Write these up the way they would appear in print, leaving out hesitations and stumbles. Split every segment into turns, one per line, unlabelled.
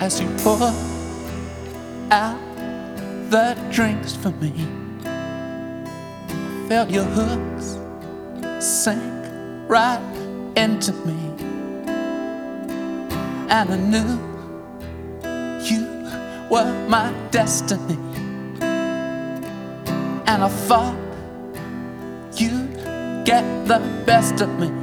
as you pour out the drinks for me. I felt your hooks sink right into me, and I knew you were my destiny. And I thought you'd get the best of me.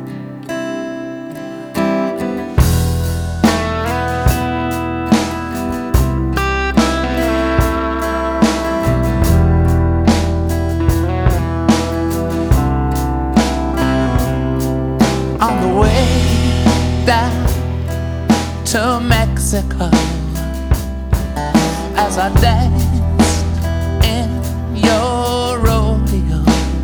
On the way down to Mexico, as I danced in your rodeo,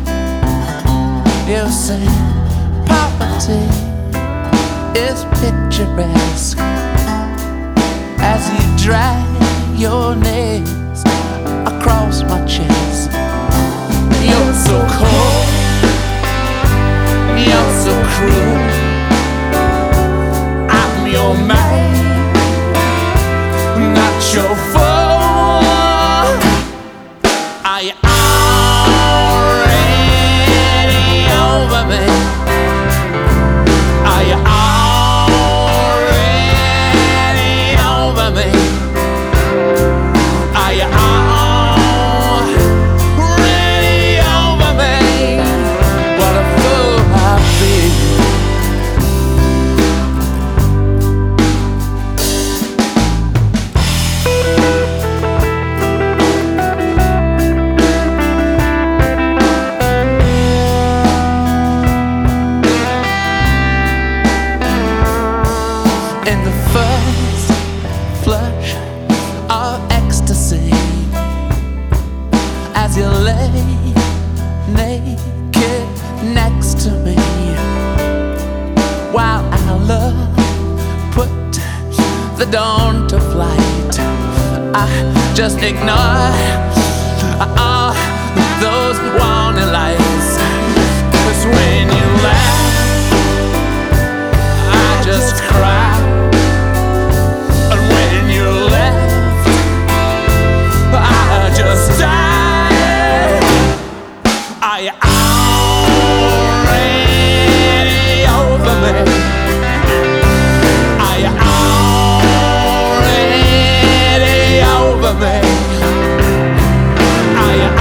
you said poverty is picturesque as you drag your nails across my chest. You're so cold, you're so cruel, I'm your man, not your fool. Are you already over me? Are you already over me? Are you already over me? What a fool I've been. In the first flush of ecstasy, as you lay naked next to me, while our love put the dawn to flight, I just ignored all those warning lights. 'Cause when you laugh, I just cry. And when you left, I just died. Are you already over me? Are you already over me? Are you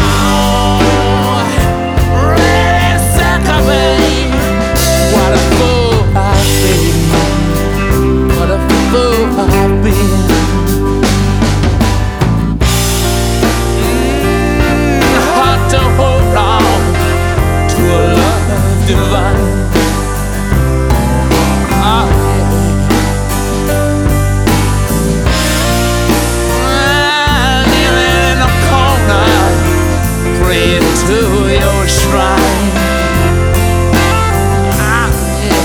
already sick of me? What a fool I've been. What a fool I've been. Hard to hold on to a love divine. Ah, yeah. Kneeling in a corner, praying to your shrine. Ah, yeah.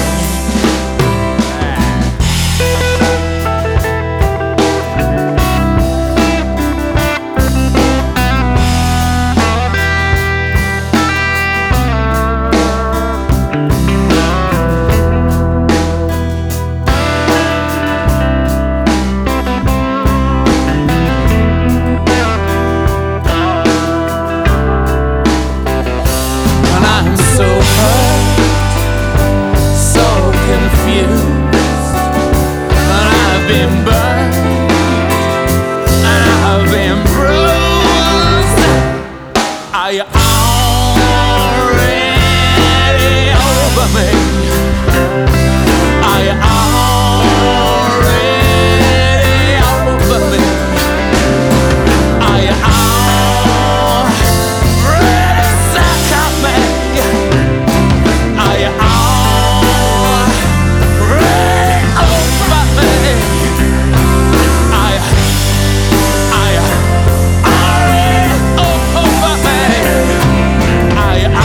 And I'm so hurt, so confused, and I've been burned, and I've been bruised. Are you already over me? Are you already over me? Are you already sick of me? Are you already over me? Are you already over me? Are you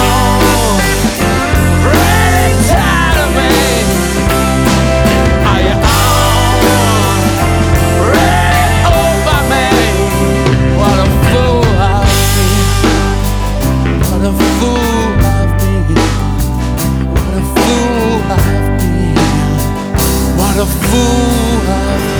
already tired of me? Are you already over me? What a fool I've been. What a fool I've been. What a fool I've been. What a fool I've been.